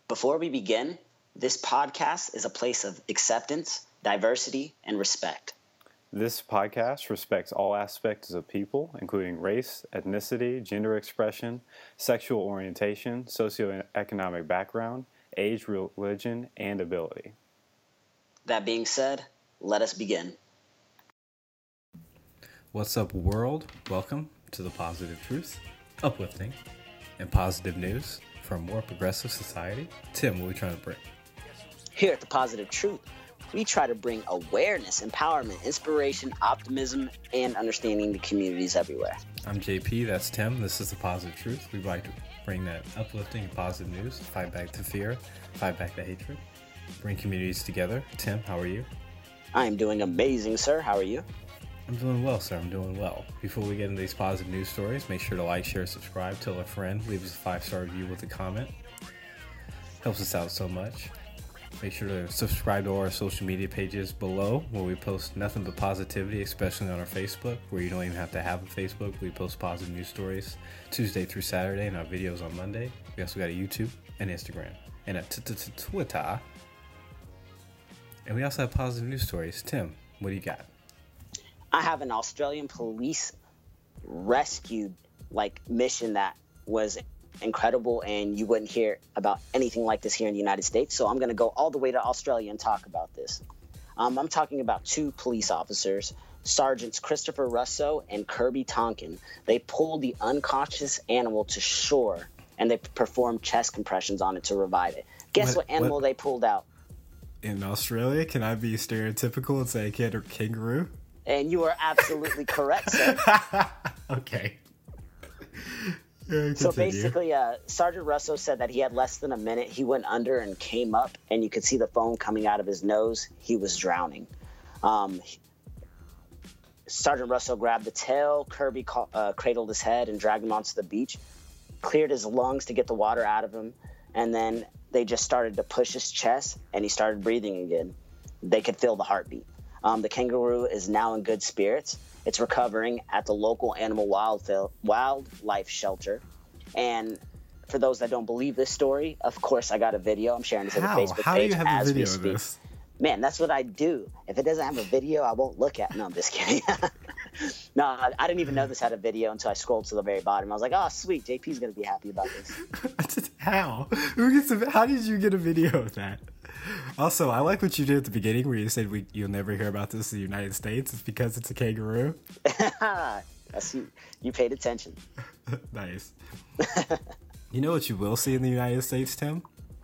Before we begin, this podcast is a place of acceptance, diversity, and respect. This podcast respects all aspects of people, including race, ethnicity, gender expression, sexual orientation, socioeconomic background, age, religion, and ability. That being said, let us begin. What's up, world? Welcome to The Positive Truth, uplifting and positive news for a more progressive society. Tim, what are we trying to bring? Here at The Positive Truth, we try to bring awareness, empowerment, inspiration, optimism, and understanding to communities everywhere. I'm JP, that's Tim. This is The Positive Truth. We like to bring that uplifting and positive news, fight back to fear, fight back to hatred, bring communities together. Tim, how are you? I am doing amazing, sir. How are you? I'm doing well, sir. I'm doing well. Before we get into these positive news stories, make sure to like, share, subscribe, tell a friend, leave us a 5-star review with a comment. Helps us out so much. Make sure to subscribe to our social media pages below, where we post nothing but positivity, especially on our Facebook, where you don't even have to have a Facebook. We post positive news stories Tuesday through Saturday and our videos on Monday. We also got a YouTube and Instagram and a Twitter. And we also have positive news stories. Tim, what do you got? I have an Australian police rescue mission that was incredible, and you wouldn't hear about anything like this here in the United States. So I'm going to go all the way to Australia and talk about this. I'm talking about two police officers, Sergeants Christopher Russo and Kirby Tonkin. They pulled the unconscious animal to shore, and they performed chest compressions on it to revive it. Guess what animal they pulled out? In Australia, can I be stereotypical and say a kangaroo? And you are absolutely correct, sir. Okay. So basically, Sergeant Russo said that he had less than a minute. He went under and came up, and you could see the foam coming out of his nose. He was drowning. Sergeant Russo grabbed the tail. Kirby cradled his head and dragged him onto the beach, cleared his lungs to get the water out of him, and then they just started to push his chest, and he started breathing again. They could feel the heartbeat. The kangaroo is now in good spirits. It's recovering at the local animal wildlife shelter. And for those that don't believe this story, of course, I got a video. I'm sharing this on the Facebook page. How do you have as a video we of speak. this? Man, that's what I do. If it doesn't have a video, I won't look at it. No, I'm just kidding. No, I didn't even know this had a video until I scrolled to the very bottom. I was like, oh, sweet. JP's going to be happy about this. How? How did you get a video of that? Also, I like what you did at the beginning where you said you'll never hear about this in the United States. It's because it's a kangaroo. You paid attention. Nice. You know what you will see in the United States, Tim?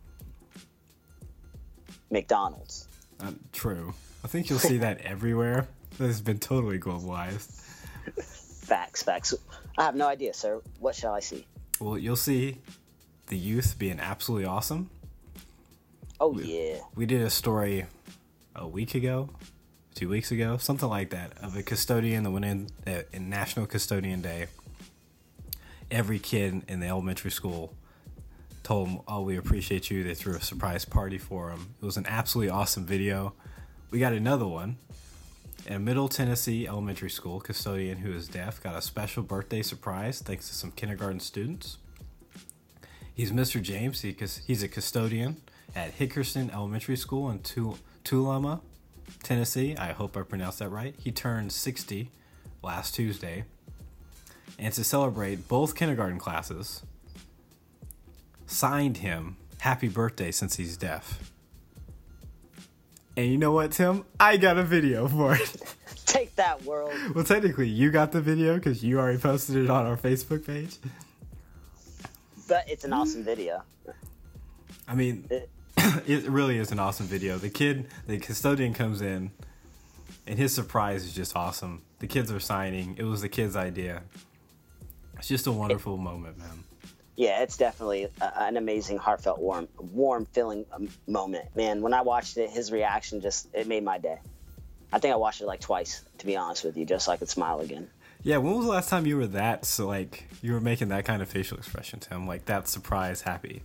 McDonald's. True. I think you'll see that everywhere. That has been totally globalized. Facts. I have no idea, sir. What shall I see? Well, you'll see the youth being absolutely awesome. Oh, yeah. We did a story a week ago, 2 weeks ago, something like that, of a custodian that went in National Custodian Day. Every kid in the elementary school told him, oh, we appreciate you. They threw a surprise party for him. It was an absolutely awesome video. We got another one. In a Middle Tennessee elementary school, custodian who is deaf got a special birthday surprise thanks to some kindergarten students. He's Mr. James. He's a custodian at Hickerson Elementary School in Tulama, Tennessee. I hope I pronounced that right. He turned 60 last Tuesday. And to celebrate, both kindergarten classes signed him happy birthday since he's deaf. And you know what, Tim? I got a video for it. Take that, world. Well, technically, you got the video because you already posted it on our Facebook page. But it's an awesome video. I mean, it really is an awesome video. The custodian comes in, and his surprise is just awesome. The kids are signing. It was the kids' idea. It's just a wonderful moment, man. Yeah, it's definitely an amazing, heartfelt, warm feeling moment. Man, when I watched it, his reaction it made my day. I think I watched it like twice, to be honest with you, just so I could smile again. Yeah, when was the last time you were you were making that kind of facial expression, Tim? Like that surprise happy?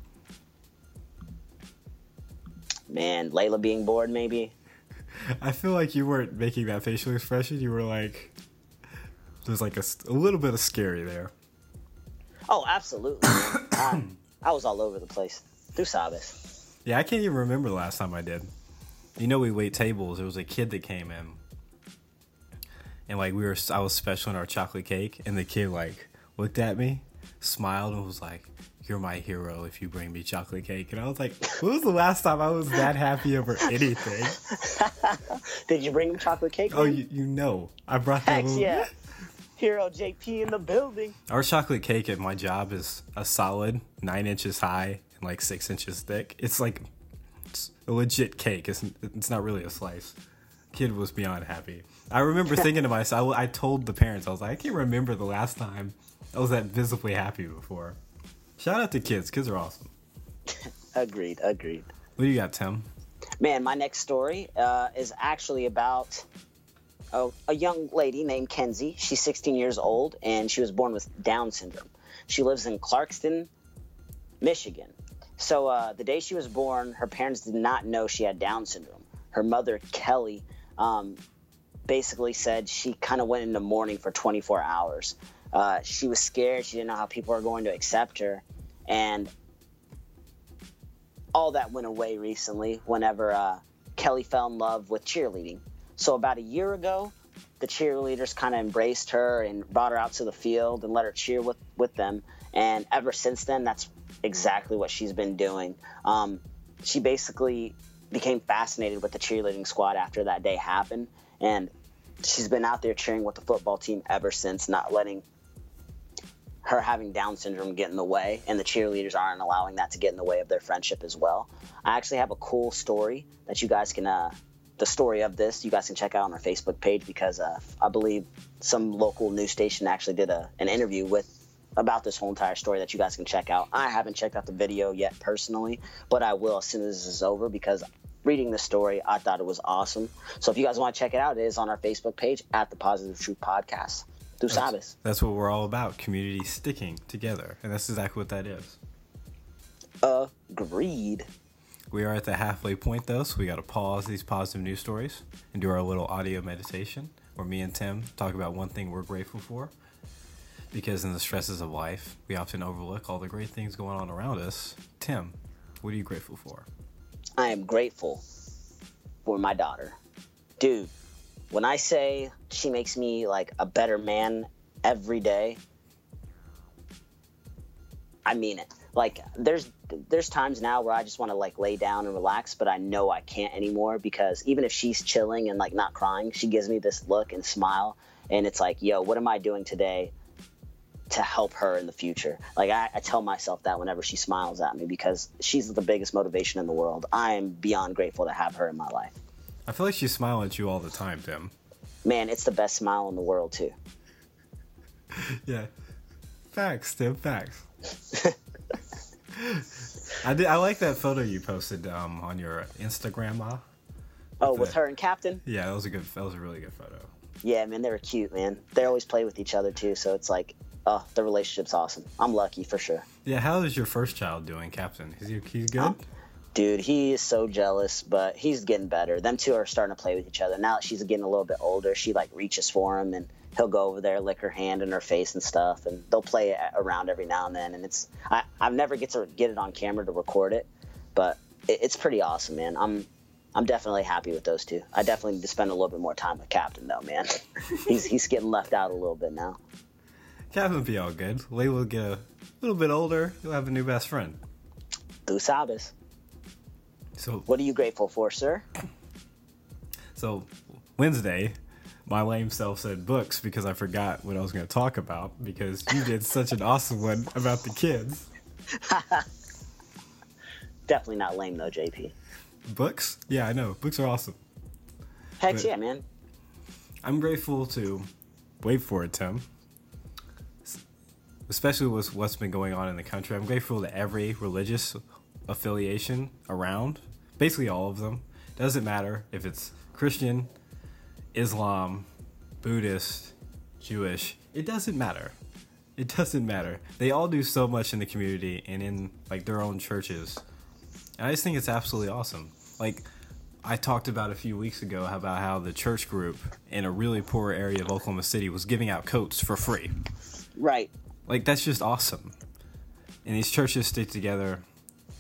Man, Layla being bored, maybe? I feel like you weren't making that facial expression. You were like, there's like a little bit of scary there. Oh, absolutely. I was all over the place. Tú sabes. Yeah, I can't even remember the last time I did. You know, we wait tables. There was a kid that came in, and like I was special in our chocolate cake, and the kid like looked at me, smiled, and was like, "You're my hero if you bring me chocolate cake." And I was like, when was the last time I was that happy over anything? Did you bring him chocolate cake? Oh, you know, I brought that. Heck yeah. Hero JP in the building. Our chocolate cake at my job is a solid 9 inches high and like 6 inches thick. It's like it's a legit cake. It's not really a slice. Kid was beyond happy. I remember thinking to myself, I told the parents, I was like, I can't remember the last time I was that visibly happy before. Shout out to kids. Kids are awesome. Agreed. What do you got, Tim? Man, my next story is actually about a young lady named Kenzie. She's 16 years old, and she was born with Down syndrome. She lives in Clarkston, Michigan. So the day she was born, her parents did not know she had Down syndrome. Her mother, Kelly, basically said she kind of went into mourning for 24 hours. She was scared. She didn't know how people were going to accept her. And all that went away recently whenever Kelly fell in love with cheerleading. So about a year ago, the cheerleaders kind of embraced her and brought her out to the field and let her cheer with them. And ever since then, that's exactly what she's been doing. She basically became fascinated with the cheerleading squad after that day happened. And she's been out there cheering with the football team ever since, not letting her having Down syndrome get in the way. And the cheerleaders aren't allowing that to get in the way of their friendship as well. I actually have a cool story that you guys can the story of this you guys can check out on our Facebook page, because I believe some local news station actually did an interview about this whole entire story that you guys can check out. I haven't checked out the video yet personally, but I will as soon as this is over, because reading the story, I thought it was awesome. So if you guys want to check it out, it is on our Facebook page at the Positive Truth Podcast. Tú sabes. That's what we're all about, community sticking together. And that's exactly what that is. Agreed. We are at the halfway point, though, so we got to pause these positive news stories and do our little audio meditation, where me and Tim talk about one thing we're grateful for. Because in the stresses of life, we often overlook all the great things going on around us. Tim, what are you grateful for? I am grateful for my daughter. Dude, when I say she makes me like a better man every day, I mean it. Like there's times now where I just want to like lay down and relax, but I know I can't anymore, because even if she's chilling and like not crying, she gives me this look and smile, and it's like, yo, what am I doing today to help her in the future? Like I tell myself that whenever she smiles at me, because she's the biggest motivation in the world. I am beyond grateful to have her in my life. I feel like she's smiling at you all the time, Tim. Man, it's the best smile in the world too. Yeah. Facts, Tim, facts. I like that photo you posted on your Instagram. With her and Captain? Yeah, that was a really good photo. Yeah, man, they were cute, man. They always play with each other too, so it's like, the relationship's awesome. I'm lucky for sure. Yeah, how is your first child doing, Captain? He's good? Dude, he is so jealous, but he's getting better. Them two are starting to play with each other. Now that she's getting a little bit older, she like reaches for him, and he'll go over there, lick her hand and her face and stuff, and they'll play around every now and then. And I've never get to get it on camera to record it, but it's pretty awesome, man. I'm definitely happy with those two. I definitely need to spend a little bit more time with Captain though, man. he's getting left out a little bit now. Captain will be all good. Layla will get a little bit older. You'll have a new best friend. Tú sabes. So, what are you grateful for, sir? So, Wednesday, my lame self said books because I forgot what I was going to talk about, because you did such an awesome one about the kids. Definitely not lame, though, JP. Books? Yeah, I know. Books are awesome. Heck yeah, man. I'm grateful to... Wait for it, Tim. Especially with what's been going on in the country. I'm grateful to every religious affiliation around, basically all of them. Doesn't matter if it's Christian, Islam, Buddhist, Jewish. It doesn't matter. They all do so much in the community and in like their own churches, and I just think it's absolutely awesome. Like I talked about a few weeks ago about how the church group in a really poor area of Oklahoma City was giving out coats for free. Right. Like that's just awesome. And these churches stick together.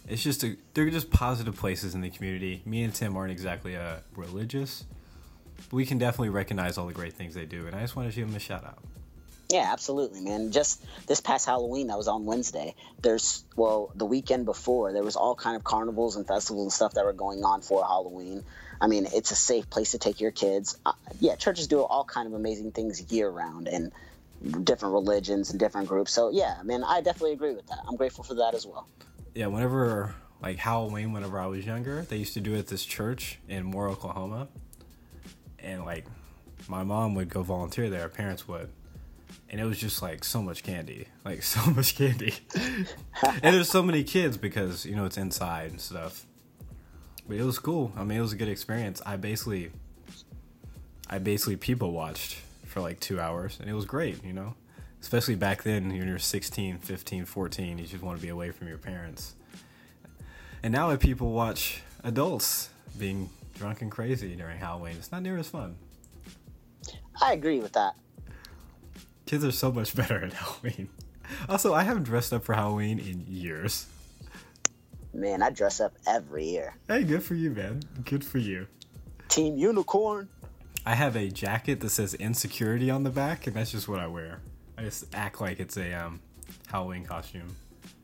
they're just positive places in the community. Me and Tim aren't exactly religious, but we can definitely recognize all the great things they do, and I just want to give them a shout out. Yeah, absolutely, man. Just this past Halloween, that was on Wednesday. The weekend before, there was all kind of carnivals and festivals and stuff that were going on for Halloween. I mean, it's a safe place to take your kids. Churches do all kind of amazing things year round, and different religions and different groups. So yeah, man, I definitely agree with that. I'm grateful for that as well. Yeah, whenever like Halloween, whenever I was younger, they used to do it at this church in Moore, Oklahoma, and like my mom would go volunteer there, parents would, and it was just like so much candy, and there's so many kids because it's inside and stuff. But it was cool. I mean, it was a good experience. I basically people watched for like 2 hours, and it was great, especially back then when you're 16, 15, 14, you just want to be away from your parents. And now people watch adults being drunk and crazy during Halloween. It's not near as fun. I agree with that. Kids are so much better at Halloween. Also, I haven't dressed up for Halloween in years. Man, I dress up every year. Hey, good for you, man. Good for you. Team Unicorn. I have a jacket that says Insecurity on the back, and that's just what I wear. I just act like it's a Halloween costume.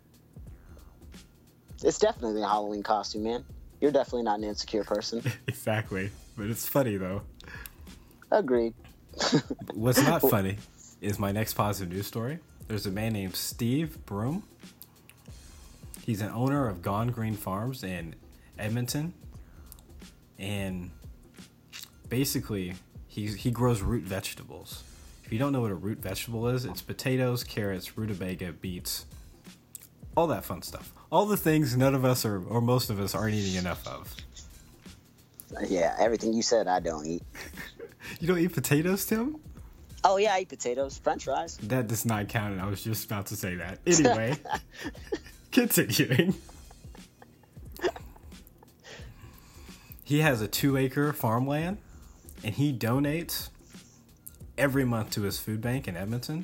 It's definitely a Halloween costume, man. You're definitely not an insecure person. Exactly. But it's funny, though. Agreed. What's not funny is my next positive news story. There's a man named Steve Broom. He's an owner of Gone Green Farms in Edmonton. And basically, he grows root vegetables. If you don't know what a root vegetable is, it's potatoes, carrots, rutabaga, beets, all that fun stuff. All the things none of us or most of us aren't eating enough of. Yeah, everything you said I don't eat. You don't eat potatoes, Tim? Oh, yeah, I eat potatoes, french fries. That does not count, and I was just about to say that. Anyway, continuing. He has a 2-acre farmland, and he donates every month to his food bank in Edmonton.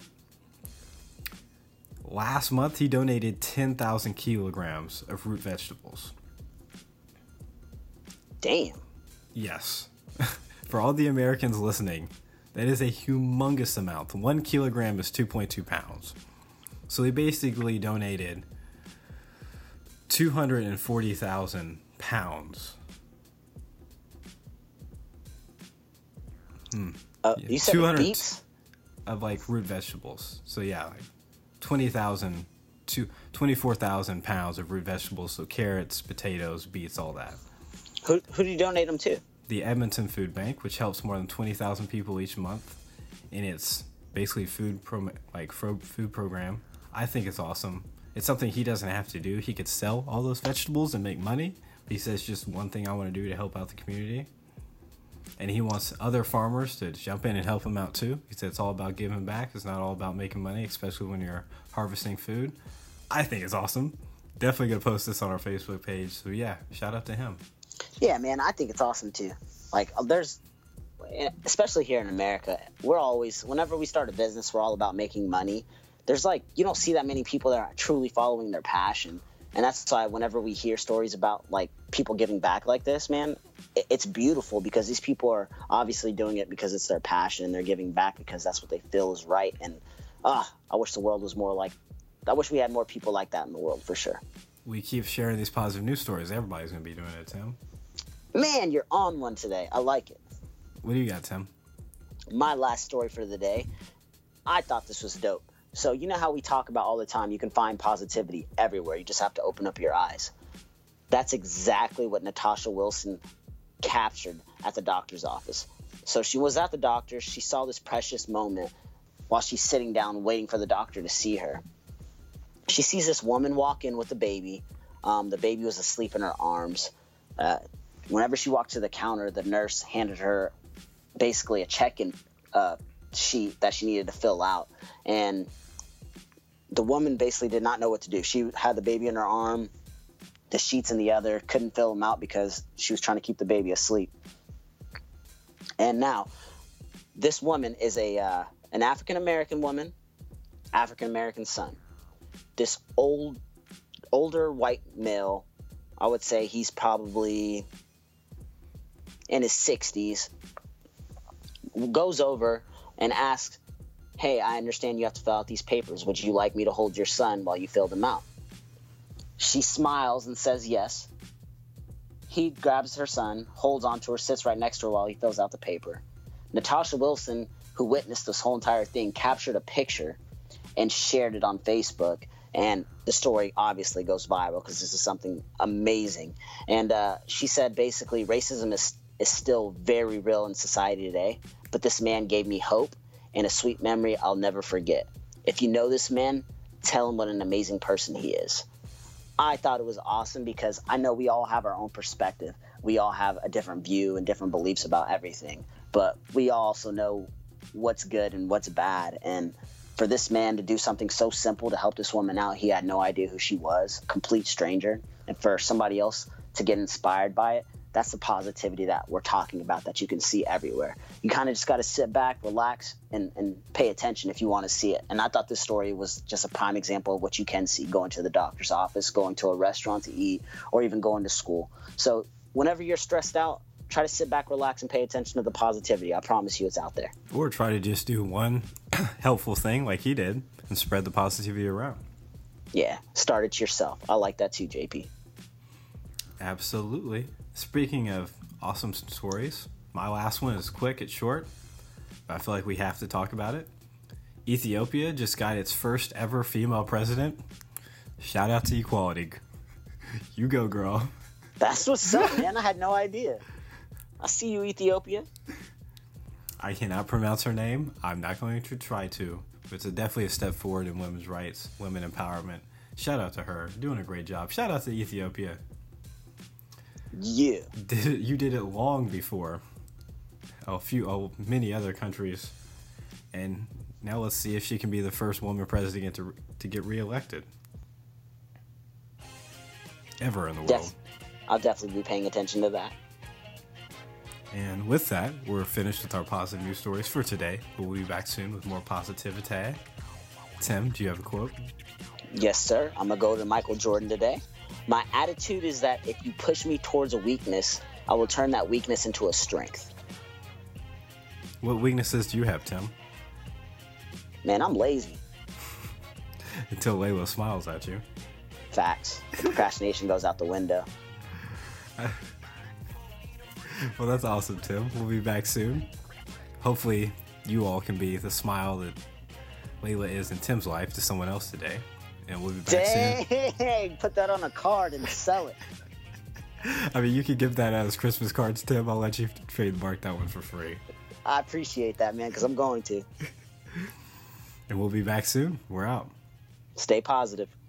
Last month, he donated 10,000 kilograms of root vegetables. Damn. Yes. For all the Americans listening, that is a humongous amount. 1 kilogram is 2.2 pounds. So they basically donated 240,000 pounds. You said 200 beets? Of like root vegetables. So yeah, like 20,000 to 24,000 pounds of root vegetables. So carrots, potatoes, beets, all that. Who do you donate them to? The Edmonton Food Bank, which helps more than 20,000 people each month, and it's basically food program. I think it's awesome. It's something he doesn't have to do. He could sell all those vegetables and make money. But he says just one thing I want to do to help out the community. And he wants other farmers to jump in and help him out too. He said it's all about giving back. It's not all about making money, especially when you're harvesting food. I think it's awesome. Definitely going to post this on our Facebook page. So yeah, shout out to him. Yeah, man, I think it's awesome too. Like, especially here in America, we're always, whenever we start a business, we're all about making money. There's you don't see that many people that are truly following their passion. And that's why whenever we hear stories about like people giving back like this, man, it's beautiful because these people are obviously doing it because it's their passion and they're giving back because that's what they feel is right. And I wish the world was I wish we had more people like that in the world for sure. We keep sharing these positive news stories. Everybody's going to be doing it, Tim. Man, you're on one today. I like it. What do you got, Tim? My last story for the day. I thought this was dope. So you know how we talk about all the time, you can find positivity everywhere. You just have to open up your eyes. That's exactly what Natasha Wilson captured at the doctor's office. So she was at the doctor. She saw this precious moment while she's sitting down waiting for the doctor to see her. She sees this woman walk in with the baby. The baby was asleep in her arms. Whenever she walked to the counter, the nurse handed her basically a check-in sheet that she needed to fill out. And the woman basically did not know what to do. She had the baby in her arm, the sheets in the other, couldn't fill them out because she was trying to keep the baby asleep. And now, this woman is an African-American woman, African-American son. This old older white male. I would say he's probably in his 60s. Goes over and asks, hey, I understand you have to fill out these papers. Would you like me to hold your son while you fill them out? She smiles and says yes. He grabs her son, holds onto her, sits right next to her while he fills out the paper. Natasha Wilson, who witnessed this whole entire thing, captured a picture and shared it on Facebook. And the story obviously goes viral because this is something amazing. And she said basically racism is still very real in society today. But this man gave me hope and a sweet memory I'll never forget. If you know this man, tell him what an amazing person he is. I thought it was awesome because I know we all have our own perspective. We all have a different view and different beliefs about everything. But we also know what's good and what's bad. And for this man to do something so simple to help this woman out, he had no idea who she was, complete stranger. And for somebody else to get inspired by it, that's the positivity that we're talking about that you can see everywhere. You kind of just got to sit back, relax, and pay attention if you want to see it. And I thought this story was just a prime example of what you can see going to the doctor's office, going to a restaurant to eat, or even going to school. So whenever you're stressed out, try to sit back, relax, and pay attention to the positivity. I promise you it's out there. Or try to just do one helpful thing like he did and spread the positivity around. Yeah, start it yourself. I like that too, JP. Absolutely. Speaking of awesome stories, my last one is quick, it's short, but I feel like we have to talk about it. Ethiopia just got its first ever female president. Shout out to equality. You go, girl. That's what's up, man. I had no idea. I see you, Ethiopia. I cannot pronounce her name. I'm not going to try to. But it's definitely a step forward in women's rights, women empowerment. Shout out to her. Doing a great job. Shout out to Ethiopia. Yeah. You did it long before many other countries. And now let's see if she can be the first woman president to get reelected. Ever in the world. I'll definitely be paying attention to that. And with that, we're finished with our positive news stories for today. We'll be back soon with more positivity. Tim, do you have a quote? Yes, sir. I'm going to go to Michael Jordan today. My attitude is that if you push me towards a weakness, I will turn that weakness into a strength. What weaknesses do you have, Tim? Man, I'm lazy. Until Layla smiles at you. Facts. Procrastination goes out the window. Well, that's awesome, Tim. We'll be back soon. Hopefully, you all can be the smile that Layla is in Tim's life to someone else today. And we'll be back soon. Dang! Put that on a card and sell it. I mean, you can give that as Christmas cards, Tim. I'll let you trademark that one for free. I appreciate that, man, because I'm going to. And we'll be back soon. We're out. Stay positive.